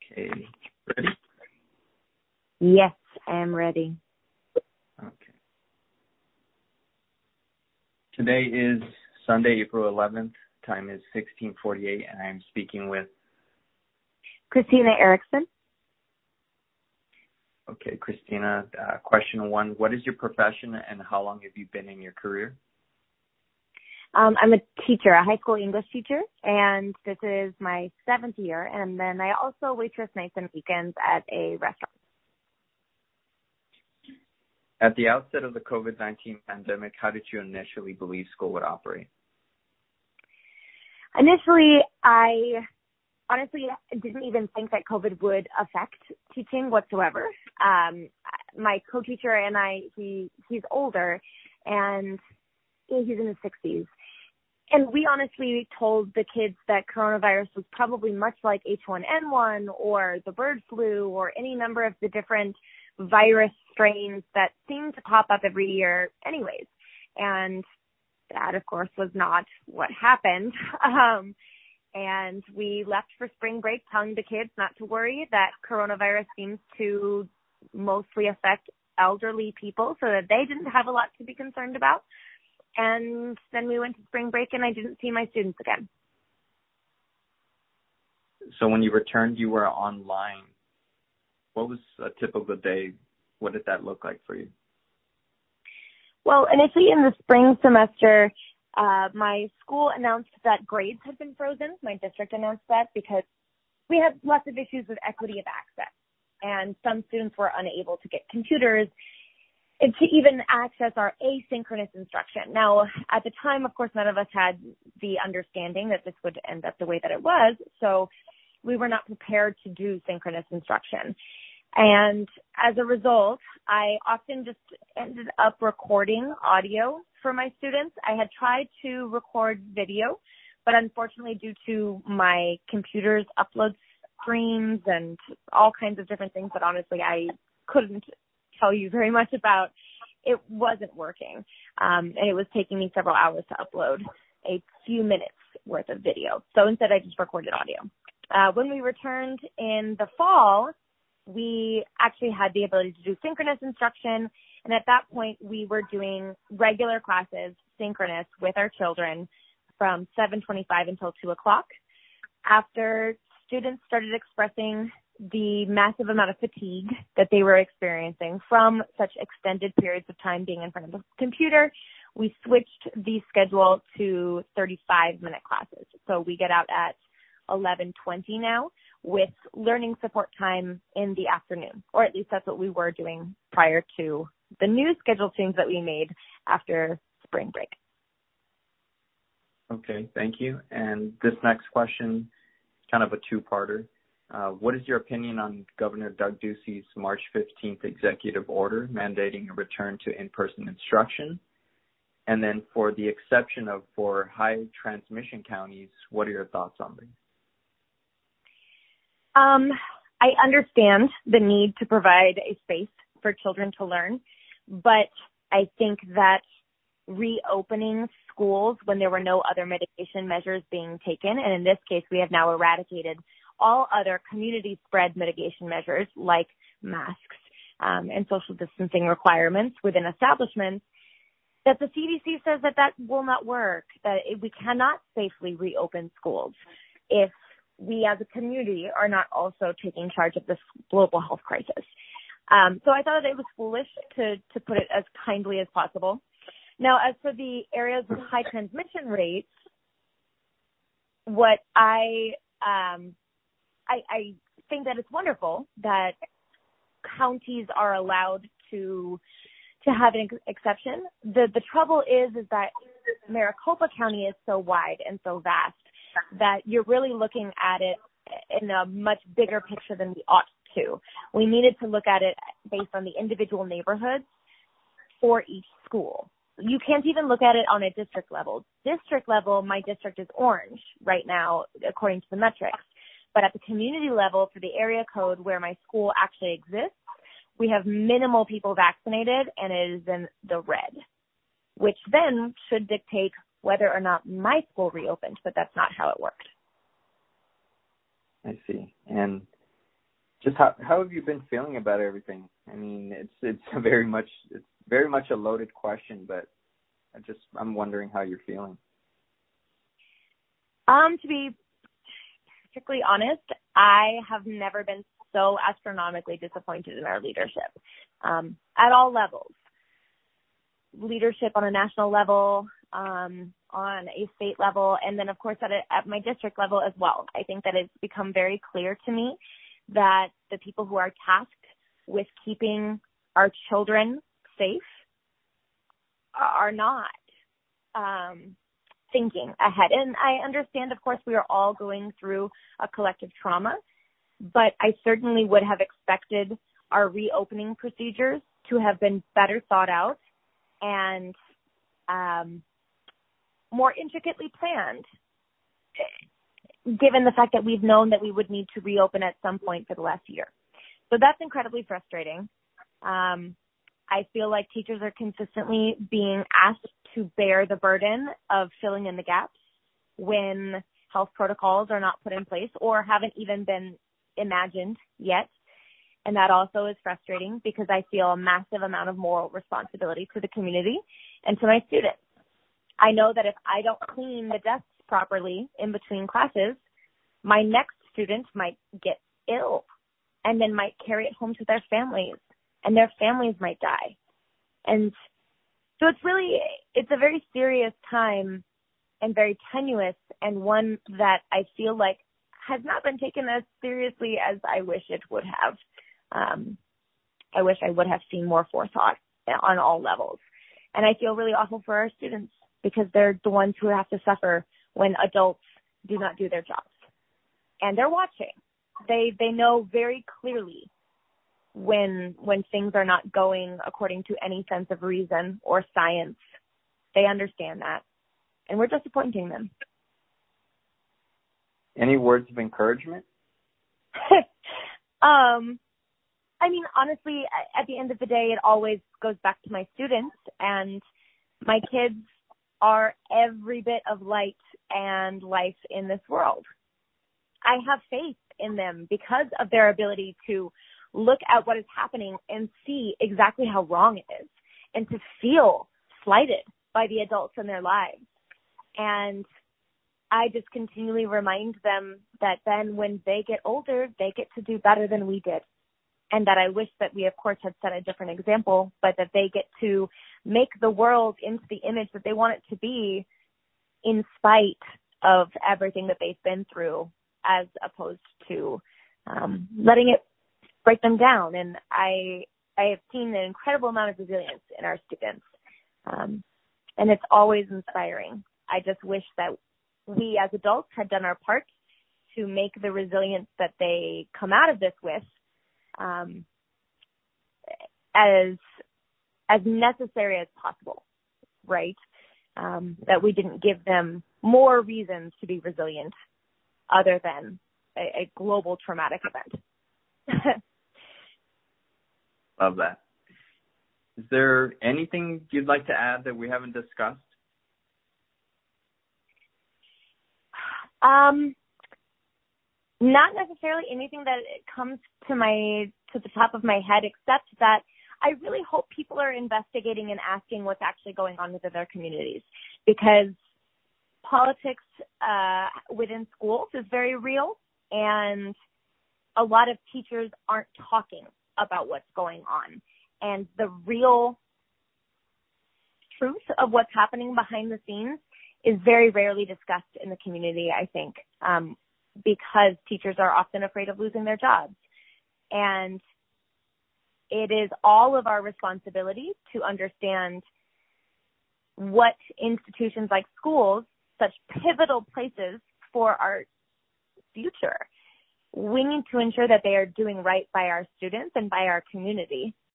Okay. Ready? Yes, I'm ready. Okay. Today is Sunday, April 11th. Time is 16:48, and I am speaking with... Christina Erickson. Okay, Christina, question one. What is your profession and how long have you been in your career? I'm a teacher, a high school English teacher, and this is my 7th year. And then I also waitress nights and weekends at a restaurant. At the outset of the COVID-19 pandemic, how did you initially believe school would operate? Initially, I honestly didn't even think that COVID would affect teaching whatsoever. My co-teacher and I, he's older, and he's in his 60s. And we honestly told the kids that coronavirus was probably much like H1N1 or the bird flu or any number of the different virus strains that seem to pop up every year anyways. And that, of course, was not what happened. And we left for spring break telling the kids not to worry, that coronavirus seems to mostly affect elderly people so that they didn't have a lot to be concerned about. And then we went to spring break and I didn't see my students again. So when you returned, you were online. What was a typical day? What did that look like for you? Well, initially in the spring semester, my school announced that grades had been frozen. My district announced that because we had lots of issues with equity of access. And some students were unable to get computers and to even access our asynchronous instruction. Now, at the time, of course, none of us had the understanding that this would end up the way that it was, so we were not prepared to do synchronous instruction. And as a result, I often just ended up recording audio for my students. I had tried to record video, but unfortunately, due to my computer's upload screens and all kinds of different things that honestly I couldn't tell you very much about, it wasn't working. And it was taking me several hours to upload a few minutes worth of video. So instead I just recorded audio. When we returned in the fall, we actually had the ability to do synchronous instruction. And at that point, we were doing regular classes, synchronous, with our children from 7:25 until 2 o'clock. After students started expressing the massive amount of fatigue that they were experiencing from such extended periods of time being in front of the computer, we switched the schedule to 35-minute classes. So we get out at 11:20 now with learning support time in the afternoon, or at least that's what we were doing prior to the new schedule change that we made after spring break. Okay, thank you. And this next question is kind of a two-parter. What is your opinion on Governor Doug Ducey's March 15th executive order mandating a return to in-person instruction? And then for the exception of for high transmission counties, what are your thoughts on this? I understand the need to provide a space for children to learn, but I think that reopening schools when there were no other mitigation measures being taken, and in this case we have now eradicated all other community spread mitigation measures like masks and social distancing requirements within establishments, that the CDC says that will not work, that we cannot safely reopen schools if we as a community are not also taking charge of this global health crisis. So I thought that it was foolish to put it as kindly as possible. Now, as for the areas with high transmission rates, what I think that it's wonderful that counties are allowed to have an exception. The trouble is that Maricopa County is so wide and so vast that you're really looking at it in a much bigger picture than we ought to. We needed to look at it based on the individual neighborhoods for each school. You can't even look at it on a district level. District level, my district is orange right now, according to the metrics. But at the community level, for the area code where my school actually exists, we have minimal people vaccinated, and it is in the red, which then should dictate whether or not my school reopened, but that's not how it worked. I see. And Just how have you been feeling about everything? I mean, it's very much a loaded question, but I'm wondering how you're feeling. To be strictly honest, I have never been so astronomically disappointed in our leadership, at all levels. Leadership on a national level, on a state level, and then of course at my district level as well. I think that it's become very clear to me that the people who are tasked with keeping our children safe are not thinking ahead. And I understand, of course, we are all going through a collective trauma, but I certainly would have expected our reopening procedures to have been better thought out and more intricately planned, given the fact that we've known that we would need to reopen at some point for the last year. So that's incredibly frustrating. I feel like teachers are consistently being asked to bear the burden of filling in the gaps when health protocols are not put in place or haven't even been imagined yet. And that also is frustrating because I feel a massive amount of moral responsibility to the community and to my students. I know that if I don't clean the desks properly in between classes, my next student might get ill and then might carry it home to their families, and their families might die. And so it's a very serious time and very tenuous, and one that I feel like has not been taken as seriously as I wish it would have. I wish I would have seen more forethought on all levels. And I feel really awful for our students because they're the ones who have to suffer when adults do not do their jobs. And they're watching. They know very clearly when things are not going according to any sense of reason or science. They understand that. And we're disappointing them. Any words of encouragement? I mean, honestly, at the end of the day, it always goes back to my students, and my kids are every bit of light and life in this world. I have faith in them because of their ability to look at what is happening and see exactly how wrong it is and to feel slighted by the adults in their lives. And I just continually remind them that then when they get older, they get to do better than we did. And that I wish that we, of course, had set a different example, but that they get to make the world into the image that they want it to be in spite of everything that they've been through, as opposed to letting it break them down. And I have seen an incredible amount of resilience in our students. And it's always inspiring. I just wish that we as adults had done our part to make the resilience that they come out of this with as necessary as possible, right? That we didn't give them more reasons to be resilient other than a global traumatic event. Love that. Is there anything you'd like to add that we haven't discussed? Not necessarily anything that comes to the top of my head, except that I really hope people are investigating and asking what's actually going on within their communities, because politics within schools is very real, and a lot of teachers aren't talking about what's going on. And the real truth of what's happening behind the scenes is very rarely discussed in the community, I think, because teachers are often afraid of losing their jobs. And it is all of our responsibility to understand what institutions like schools, such pivotal places for our future, we need to ensure that they are doing right by our students and by our community.